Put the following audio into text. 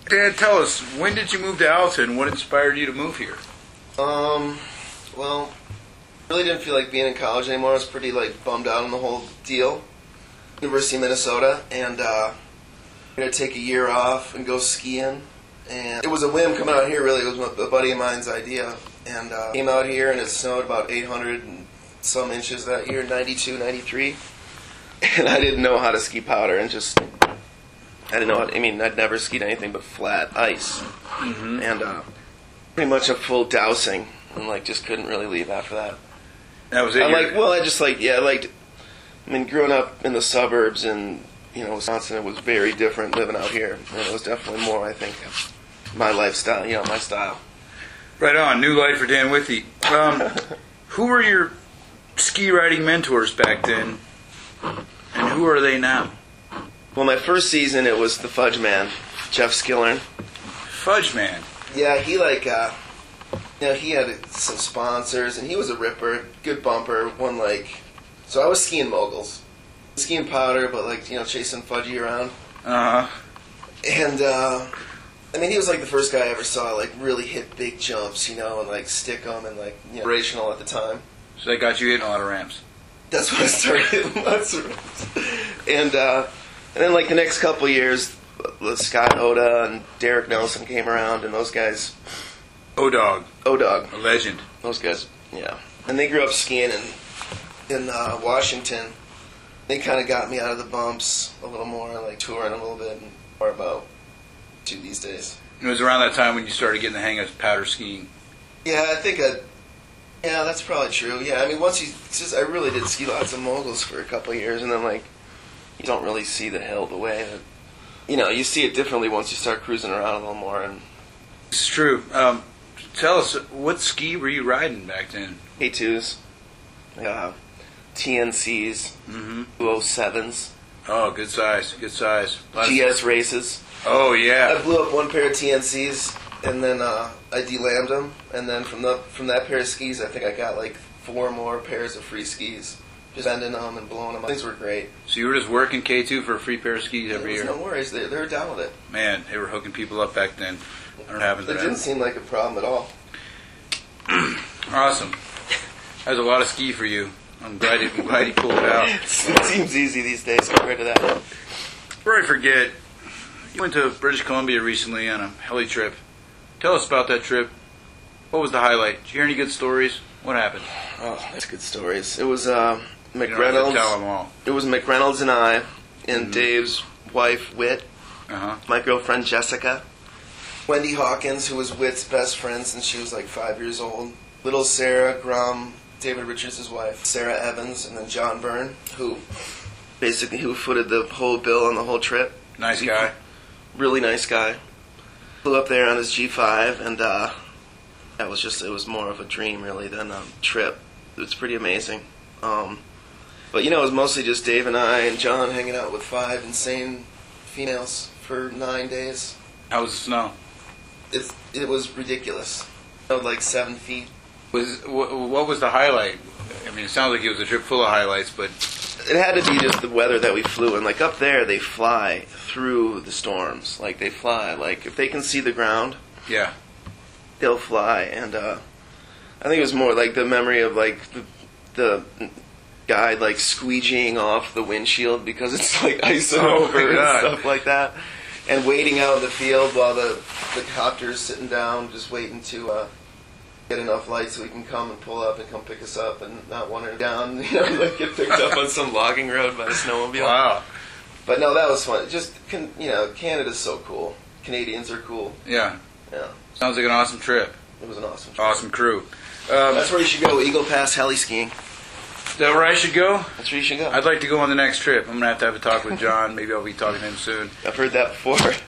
Dad, tell us, when did you move to Alta and what inspired you to move here? Well, really didn't feel like being in college anymore. I was pretty bummed out on the whole deal. University of Minnesota, and I'm gonna take a year off and go skiing. And it was a whim coming out here. Really, it was a buddy of mine's idea, and came out here and it snowed about 800 and some inches that year, 92, 93. And I didn't know how to ski powder, and I didn't know how to, I'd never skied anything but flat ice. Mm-hmm. And pretty much a full dousing, and just couldn't really leave after that. That was it? Growing up in the suburbs in Wisconsin, it was very different living out here. And it was definitely more, I think, my lifestyle, my style. Right on. New life for Dan Withey. Who were your ski riding mentors back then, and who are they now? Well, my first season, it was the Fudge Man, Jeff Skillern. Fudge Man? Yeah, he he had some sponsors, and he was a ripper, good bumper, so I was skiing moguls. Skiing powder, but chasing Fudgy around. Uh-huh. And, he was the first guy I ever saw, really hit big jumps, and stick them, and operational at the time. So that got you hitting a lot of ramps. That's when I started hitting lots of ramps. And then the next couple years, Scott Oda and Derek Nelson came around, and those guys... O-Dog. O-Dog. A legend. Those guys, yeah. And they grew up skiing in Washington. They kind of got me out of the bumps a little more, touring a little bit, and more about to these days. It was around that time when you started getting the hang of powder skiing. Yeah, I think yeah, that's probably true. Yeah, I really did ski lots of moguls for a couple of years, and then you don't really see the hill the way that, you see it differently once you start cruising around a little more. And it's true. Tell us, what ski were you riding back then? K2s, TNCs, 207s. Oh, good size, good size. GS races. Oh, yeah. I blew up one pair of TNCs, and then I delambed them, and then from that pair of skis, I think I got 4 more pairs of free skis. Just bending them and blowing them up. Things were great. So you were just working K2 for a free pair of skis every year? No worries. They were down with it. Man, they were hooking people up back then. I don't know what happened to that. It didn't seem like a problem at all. Awesome. That was a lot of ski for you. I'm glad you pulled it out. It seems easy these days compared to that. Before I forget, you went to British Columbia recently on a heli trip. Tell us about that trip. What was the highlight? Did you hear any good stories? What happened? Oh, that's good stories. It was McReynolds. Tell them all. It was McReynolds and I, and Dave's wife, Whit, my girlfriend, Jessica, Wendy Hawkins, who was Whit's best friend since she was 5 years old, little Sarah Grum, David Richards' wife, Sarah Evans, and then John Byrne, who footed the whole bill on the whole trip. Nice guy. Really nice guy. Flew up there on his G5, and it was more of a dream, really, than a trip. It was pretty amazing. But, it was mostly just Dave and I and John hanging out with 5 insane females for 9 days. How was the snow? It was ridiculous. It was 7 feet. What was the highlight? It sounds like it was a trip full of highlights, but... It had to be just the weather that we flew in. Up there, they fly through the storms. They fly. If they can see the ground, yeah, they'll fly. And I think it was more the memory of the guy squeegeeing off the windshield because it's icing over and stuff like that, and waiting out in the field while the copter's sitting down, just waiting to get enough light so we can come and pull up and come pick us up, and not wandering down, get picked up on some logging road by a snowmobile. Wow. But no, that was fun. Just, Canada's so cool. Canadians are cool. Yeah. Yeah. Sounds like an awesome trip. It was an awesome trip. Awesome crew. That's where you should go, Eagle Pass heli skiing. Is that where I should go? That's where you should go. I'd like to go on the next trip. I'm going to have a talk with John. Maybe I'll be talking to him soon. I've heard that before.